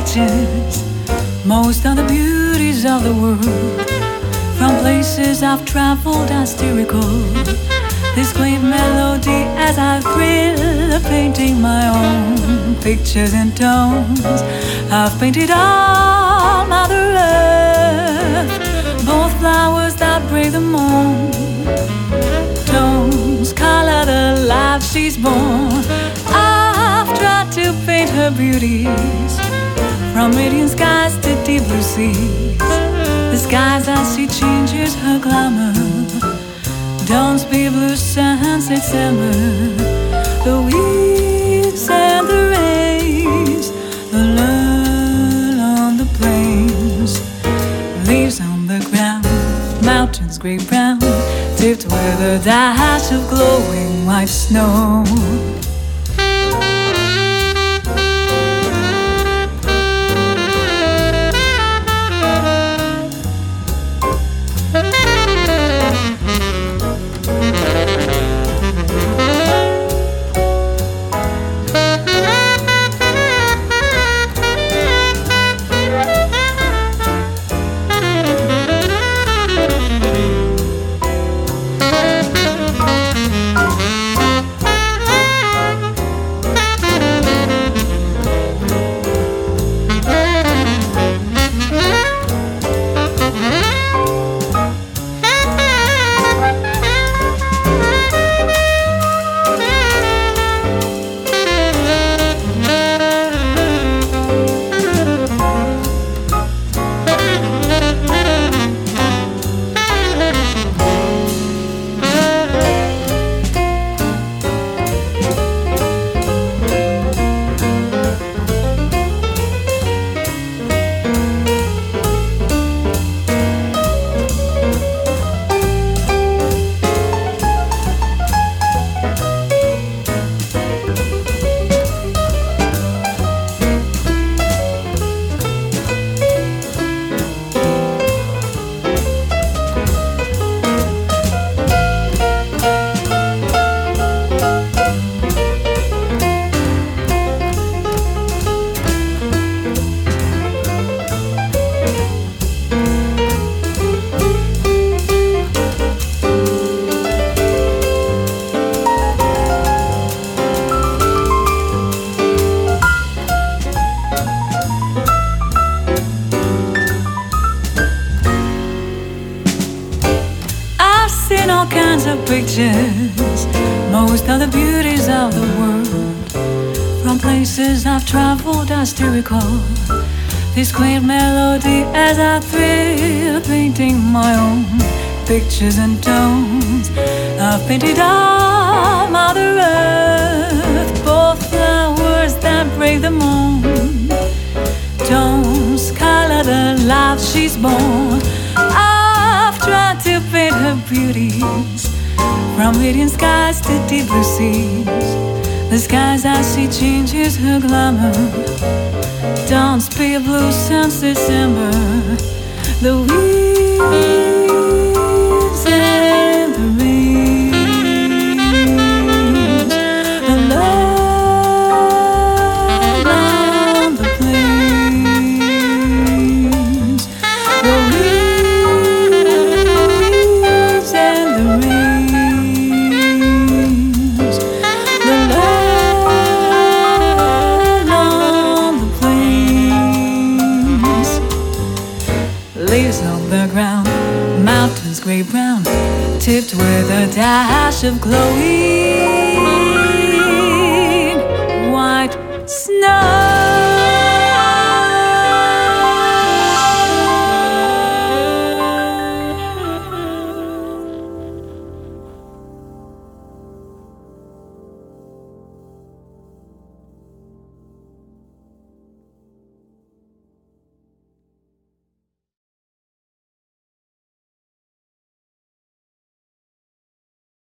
pictures most of the beauties of the world. From places I've traveled, I still recall this quaint melody as I thrill, painting my own pictures and tones. I've painted all Mother Earth, both flowers that break the moon. Tones color the life she's born. I've tried to paint her beauties, from radiant skies to deep blue seas. The skies as she changes her glamour. Dawns be blue, sunsets summer. The weeds and the rains, the lull on the plains, leaves on the ground, mountains gray brown, tipped with a dash of glowing white snow. All kinds of pictures, most of the beauties of the world. From places I've traveled, I still recall this quaint melody as I thrill, painting my own pictures and tones. I've painted all Mother Earth, both flowers that break the moon. Tones color the life she's born. I've tried to paint her beauties, from radiant skies to deep blue seas. The skies as she changes her glamour. Dawns pale blue, sunsets amber. The weeds and the rains, the love on the plains. The weeds and the rains, the love on the plains. Leaves on the ground, mountains gray brown, tipped with a dash of glowing white snow.